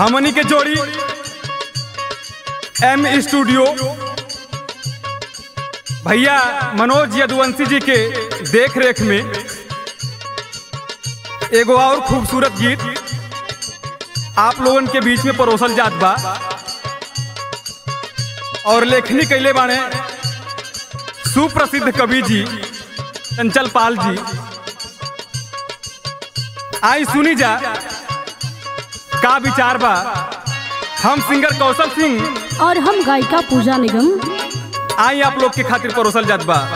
हमनी के जोड़ी एम स्टूडियो भैया मनोज यदुवंशी जी के देख रेख में एगो और खूबसूरत गीत आप लोगन के बीच में परोसल जात बा और लेखनी कैले बाने सुप्रसिद्ध कवि जी चंचल पाल जी। आई सुनी जा का विचार बा। हम सिंगर कौशल सिंह और हम गायिका पूजा निगम आई आप लोग के खातिर परोसल जात बा।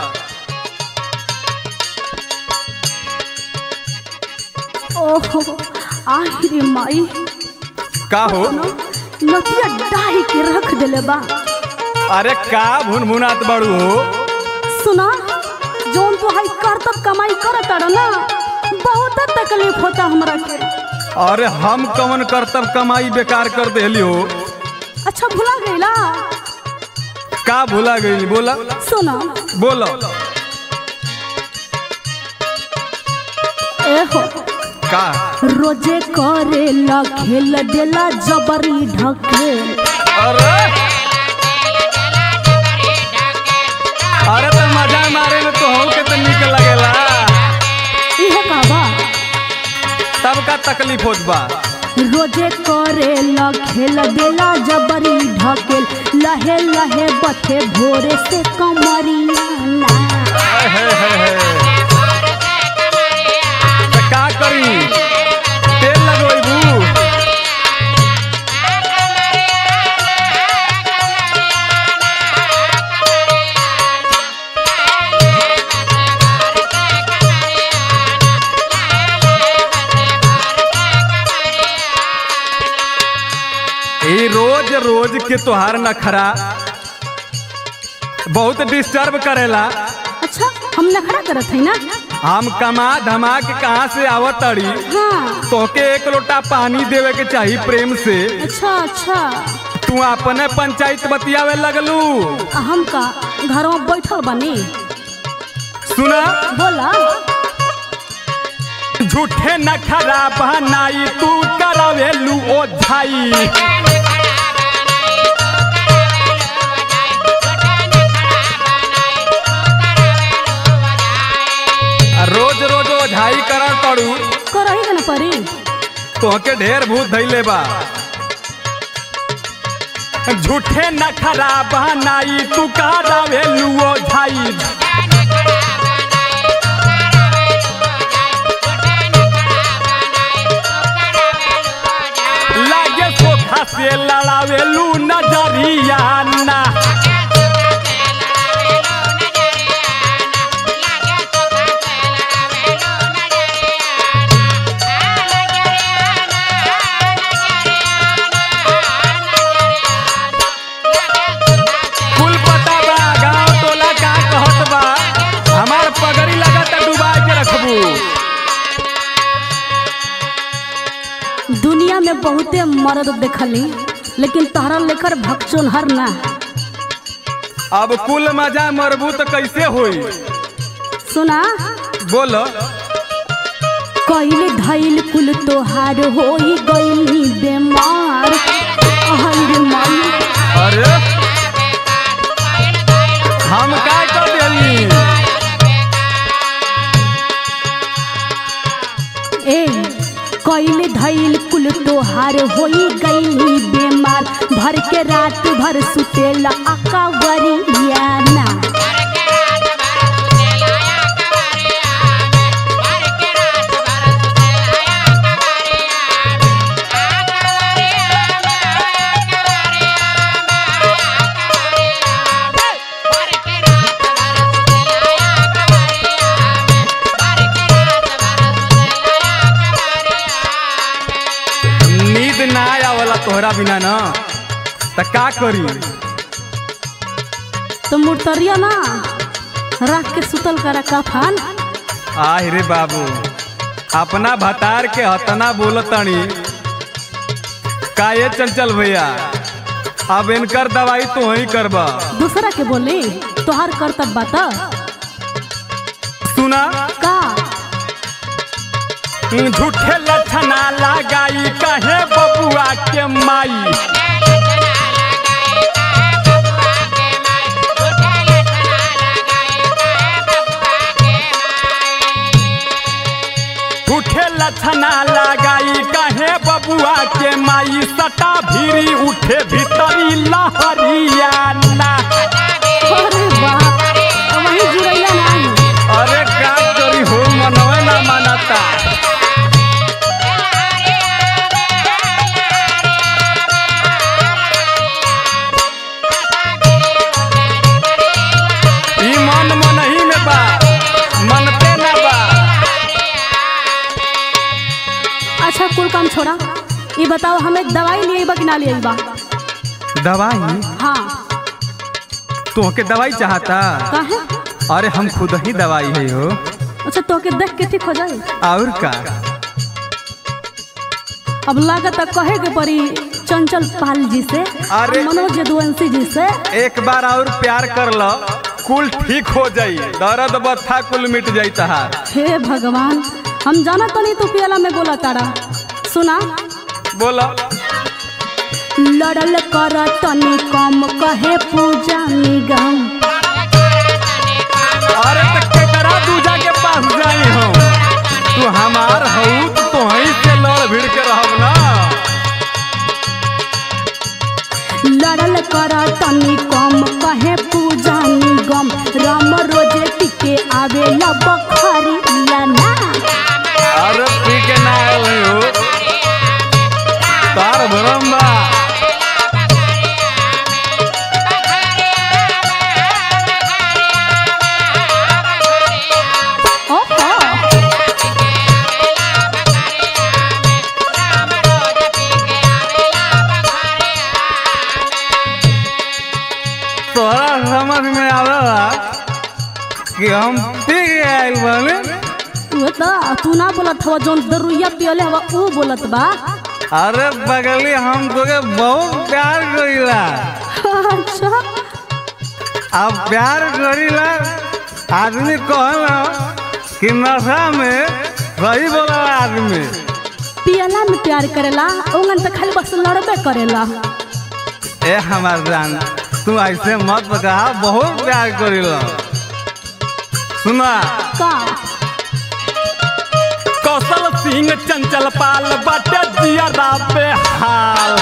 ओहो आहिरे माई का हो नतिया डाही के रख देले बा। अरे का भुनभुनात बड़ू हो। सुना जोन तो हाई करतब कमाई करत ना बहुत तकलीफ होता हमरा के। अरे हम कवन करतब कमाई बेकार कर देली हो। अच्छा भुला गईला का भुला गई बोला। सुना बोलो एहो का रोजे करे ला खेल देला जबरी ढके। अरे तो मजा मारे में तो हो के तो निक लगेला। इहे का बा तब का तकलीफ होत बा। रोजे करे ला खेल देला जबरी ढकेल लहे लहे बथे भोरे से कमरिया ना। तो का करी तेल लगोइबू। रोज रोज के तोहार नखरा बहुत डिस्टर्ब करेला। अच्छा हम नखरा करत है ना। हम कमा धमा के कहाँ से आवत अड़ी। हाँ तोके एक लोटा पानी देवे के चाहिए प्रेम से। अच्छा अच्छा तू अपने पंचायत बतियावे लगलू। हम का घर में बैठल बनी। सुना बोला झूठे नखरा बहनाई तू करावेलू ओझाई। रोज रोज ओझाई करा पड़ू करही के न परी। तोहके ढेर भूत धैले बा। झूठे नखरा बहनाई तू करावेलू ओझाई। लागे सोखा से लड़ावेलू नजरिया ना। कुल पता बा गाँव टोला का कहत बा। हमार पगड़ी लगत डुबा के रखबू। दुनिया में बहुते मर्द देखली लेकिन तहरा लेकर भक्चोन हर ना। अब कुल मजा मरबू तो कैसे होई। सुना बोलो कइले धइल कुल तोहार होई गइली बेमार। अहल माई अरे हम का कर देली। ए कइले धइल कुल तोहार होई गइली बेमार। भर के रात भर सुतेला अकावरिया ना। नींद ना आवला तोहरा बिना न त का करी। तो मुर्तरिया ना रख के सुतल करा कफन। आह रे बाबू अपना भतार के हतना बोलतनी का ये चंचल भैया। अब इनकर दवाई तो ही करबा। दूसरा के बोली तोहार कर्तव्य बता। सुना का झूठे लठना लगाई कहे बबुआ के माई। झूठे लठना लगाई कहे बबुआ के माई। सटा भीरी उठे भीतरी लहरिया ना। अरे बाप, वही जुड़ैया नहीं। अरे का करी हो मनवे ना मानता। ई मन मनही में बा, मनते ना बा। अच्छा कुल काम छोड़ा, ये बताओ हमें दवाई लिए बा कि ना लिए बा? दवाई? हाँ। तोहके दवाई चाहता? काहे? अरे हम खुद ही दवाई है हो। अच्छा तो के देख के ठीक हो जाए। और का? अब लागत कहे के पड़ी चंचल पाल जी से, अरे मनोज यदुवंशी जी से। एक बार और प्यार कर लो, कुल ठीक हो जाई, दर्द बत्था कुल मिट जाई तहार। हे भगवान, हम जाना तो नहीं तू पियाला में बोला तारा। सुना बोला। लड़ल कर तनी कम कहे पूजा निगम। अरे तक केकरा दूजा के पास जाई हो? तू हमार हऊ तो तोही से लड़ भिड़ के रहब ना। लड़ल कर तनी कम कहे पूजा निगम। राम रोजे टिके आवे ला बखरिया ना। अरे पी के ना आए हो तार भरम बा। तोहरा समझ में आवेला कि हम पी के आइल बानी? तू ना बोलत हवा, जोन दरुइया पियले हवा वो बोलत बा। अरे बगली हम तोके बहुत प्यार करीला। अच्छा अब प्यार करीला, आदमी कहला कि नशा में सही बोला आदमी। पियला में प्यार करेला, ओंगन तो खाली बस लड़बे करेला। ए हमार जान, तू ऐसे मत कहा, बहुत प्यार करीला। सुना का? कौशल सिंह चंचल पाल बाटे जिया पे हाल।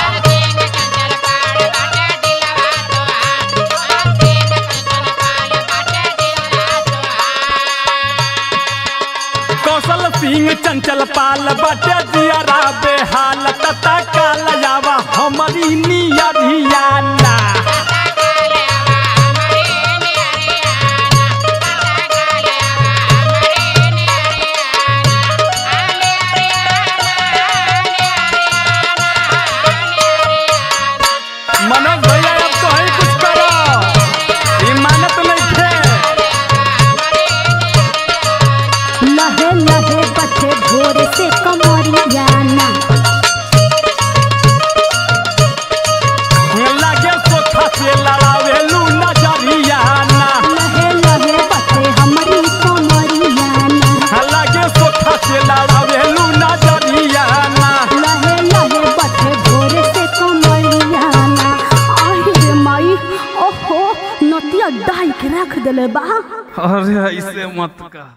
कौशल सिंह चंचल पाल बाटे जिया पे हाल। तता काल जावा हमारी नियरियाना। मनोज भैया अब तो ही कुछ करो, इमानत नहीं थे। लहे लहे बटे भोर से कमरियाना। लागे सोखा से लड़ावेलू नजरियाना। लहे लहे बटे हमारी कमरियाना। लागे सोखा से लड़ावेलू नजरियाना। लहे लहे बटे भोर से कमरियाना। आहिरे माई, ओहो नतिया डाई के रख देले बा। अरे ऐसे मत का।